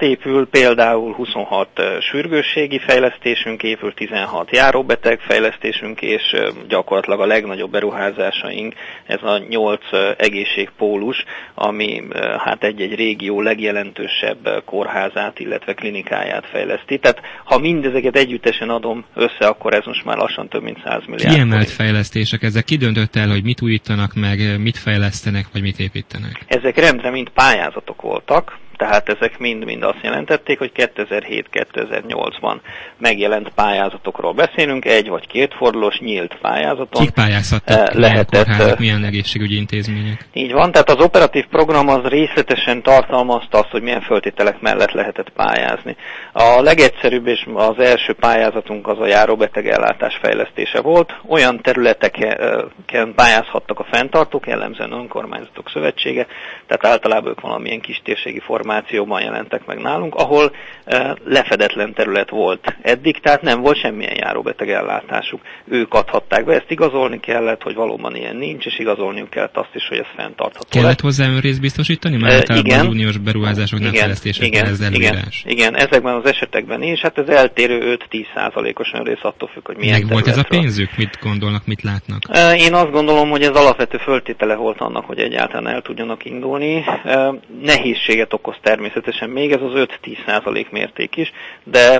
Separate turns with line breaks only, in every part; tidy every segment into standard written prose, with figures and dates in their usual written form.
Épül például 26 sürgősségi fejlesztésünk, épül 16 járóbeteg fejlesztésünk, és gyakorlatilag a legnagyobb beruházásaink ez a 8 egészségpólus, ami hát egy-egy régió legjelentősebb kórházát, illetve klinikáját fejleszti. Tehát ha mindezeket együttesen adom össze, akkor ez most már lassan több mint 100 milliárd.
Kiemelt fejlesztések, ezek ki döntött el, hogy mit újítanak meg, mit fejlesztenek, vagy mit építenek?
Ezek rendre mind pályázatok voltak, tehát ezek mind azt jelentették, hogy 2007-2008-ban megjelent pályázatokról beszélünk, egy vagy két fordulós nyílt pályázaton.
Kik pályázhattak, milyen kórházak, milyen egészségügyi intézmények?
Így van, tehát az operatív program az részletesen tartalmazta azt, hogy milyen feltételek mellett lehetett pályázni. A legegyszerűbb és az első pályázatunk az a járóbetegellátás fejlesztése volt. Olyan területeken pályázhattak a fenntartók, jellemzően önkormányzatok szövetsége, tehát általában ők valamilyen kistérségi formációban jelentek meg nálunk, ahol lefedetlen terület volt eddig, tehát nem volt semmilyen járóbetegellátásuk. Ők adhatták be, ezt igazolni kellett, hogy valóban ilyen nincs, és igazolniuk kellett azt is, hogy ez fenntartható.
Kellett hozzá önrészt biztosítani? Már általában az uniós beruházásoknál fejlesztéseknél ez előírás.
Igen, ezekben az esetekben is, hát ez eltérő 5-10%-os önrész attól függ, hogy milyen
területről. Meg volt ez a pénzük? Mit gondolnak, mit látnak?
Én azt gondolom, hogy ez alapvető föltétele volt annak, hogy egyáltalán el tudjanak indulni. Nehézséget okoz természetesen még ez az 5-10% mérték is, de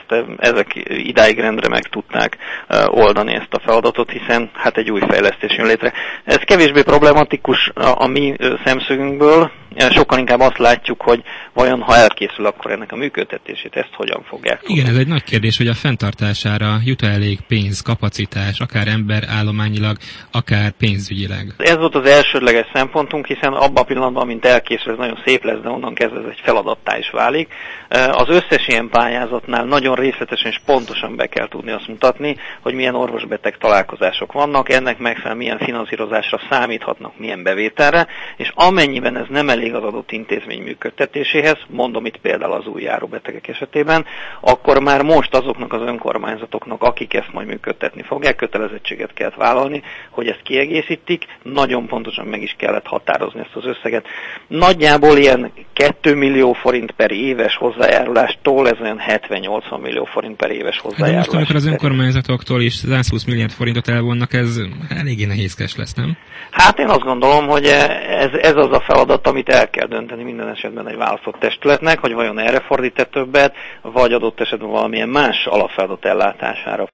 ezek idáig rendre meg tudták oldani ezt a feladatot, hiszen hát egy új fejlesztés jön létre. Ez kevésbé problematikus a mi szemszögünkből, sokkal inkább azt látjuk, hogy vajon ha elkészül, akkor ennek a működtetését ezt hogyan fogják tudni.
Igen, ez egy nagy kérdés, hogy a fenntartására jut elég pénz, kapacitás, akár emberállományilag, akár pénzügyileg. Ez
volt az elsődleges szempontunk, hiszen abban a pillanatban, mint elkészül, ez nagyon szép lesz, de onnan kezdve ez egy feladattá is válik. Az összes ilyen pályázatnál nagyon részletesen és pontosan be kell tudni azt mutatni, hogy milyen orvosbeteg találkozások vannak, ennek megfelelően milyen finanszírozásra számíthatnak, milyen bevételre, és amennyiben ez nem elég az adott intézmény működtetéséhez, mondom itt például az új járóbetegek esetében, akkor már most azoknak az önkormányzatoknak, akik ezt majd működtetni fogják, kötelezettséget kellett vállalni, hogy ezt kiegészítik, nagyon pontosan meg is kellett határozni ezt az összeget. Nagyjából ilyen 2 millió forint per éves hozzájárulástól ez olyan 70-80 millió forint per éves hozzájárulás.
De most, amikor az önkormányzatoktól is 120 milliárd forintot elvonnak, ez eléggé nehézkes lesz, nem?
Hát én azt gondolom, hogy ez az a feladat, amit el kell dönteni minden esetben egy választott testületnek, hogy vajon erre fordít-e többet, vagy adott esetben valamilyen más alapfeladat ellátására.